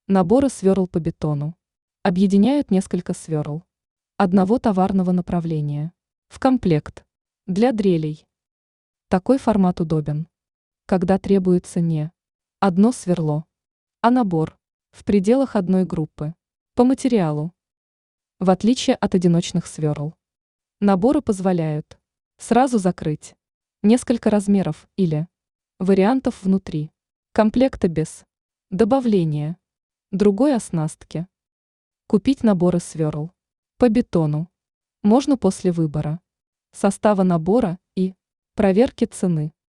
Наборы сверл по бетону. Объединяют несколько сверл одного товарного направления. В комплект. Для дрелей. Такой формат удобен, когда требуется не одно сверло, а набор в пределах одной группы. По материалу. В отличие от одиночных сверл, наборы позволяют сразу закрыть несколько размеров или вариантов внутри комплекта без добавления другой оснастки. Купить наборы сверл по бетону можно после выбора состава набора и проверки цены.